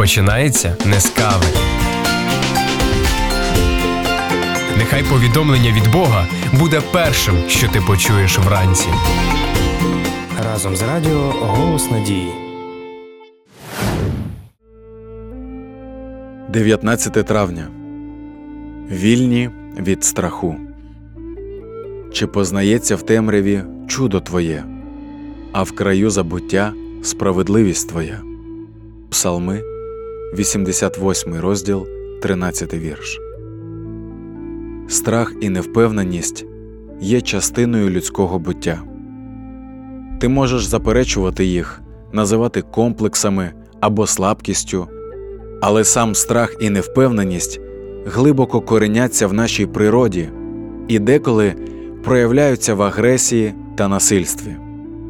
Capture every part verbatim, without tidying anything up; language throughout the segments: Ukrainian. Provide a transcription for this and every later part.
починається не з кави. Нехай повідомлення від Бога буде першим, що ти почуєш вранці. Разом з радіо «Голос надії». дев'ятнадцяте травня. Вільні від страху. Чи познається в темряві чудо Твоє, а в краю забуття справедливість Твоя? Псалми, вісімдесят восьмий розділ, тринадцятий вірш. Страх і невпевненість є частиною людського буття. Ти можеш заперечувати їх, називати комплексами або слабкістю, але сам страх і невпевненість глибоко кореняться в нашій природі і деколи проявляються в агресії та насильстві.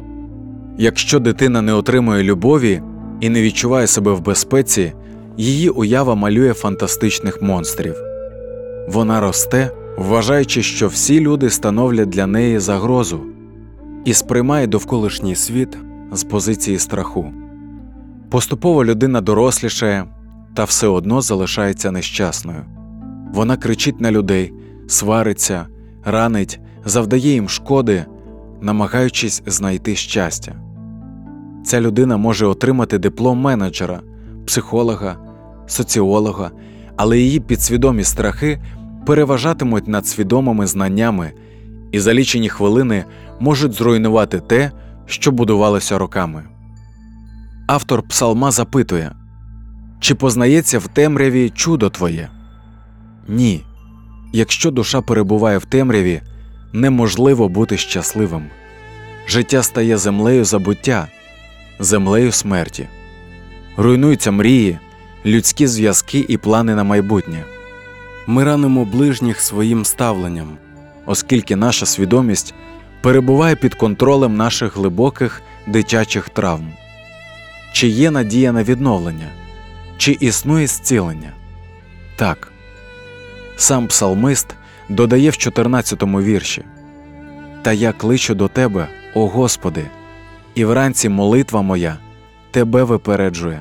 Якщо дитина не отримує любові і не відчуває себе в безпеці, її уява малює фантастичних монстрів. Вона росте, вважаючи, що всі люди становлять для неї загрозу, і сприймає довколишній світ з позиції страху. Поступово людина дорослішає та все одно залишається нещасною. Вона кричить на людей, свариться, ранить, завдає їм шкоди, намагаючись знайти щастя. Ця людина може отримати диплом менеджера, психолога, соціолога, але її підсвідомі страхи переважатимуть над свідомими знаннями і за лічені хвилини можуть зруйнувати те, що будувалося роками. Автор псалма запитує: «Чи познається в темряві чудо Твоє?» Ні. Якщо душа перебуває в темряві, неможливо бути щасливим. Життя стає землею забуття, землею смерті. Руйнуються мрії, людські зв'язки і плани на майбутнє. Ми ранимо ближніх своїм ставленням, оскільки наша свідомість перебуває під контролем наших глибоких дитячих травм. Чи є надія на відновлення? Чи існує зцілення? Так. Сам псалмист додає в чотирнадцятому вірші: «Та я кличу до Тебе, о Господи, і вранці молитва моя Тебе випереджує».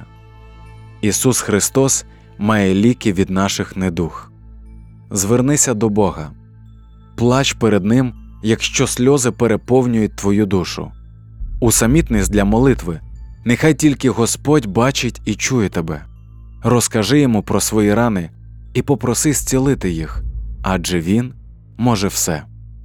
Ісус Христос має ліки від наших недуг. Звернися до Бога. Плач перед Ним, якщо сльози переповнюють твою душу. Усамітнись для молитви. Нехай тільки Господь бачить і чує тебе. Розкажи Йому про свої рани і попроси зцілити їх, адже Він може все.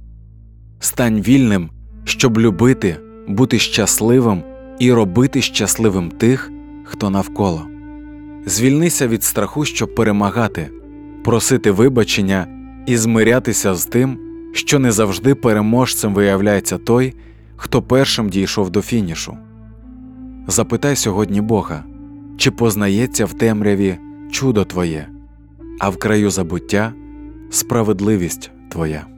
Стань вільним, щоб любити, бути щасливим і робити щасливим тих, хто навколо. Звільнися від страху, щоб перемагати, просити вибачення і змирятися з тим, що не завжди переможцем виявляється той, хто першим дійшов до фінішу. Запитай сьогодні Бога, чи познається в темряві чудо Твоє, а в краю забуття справедливість Твоя.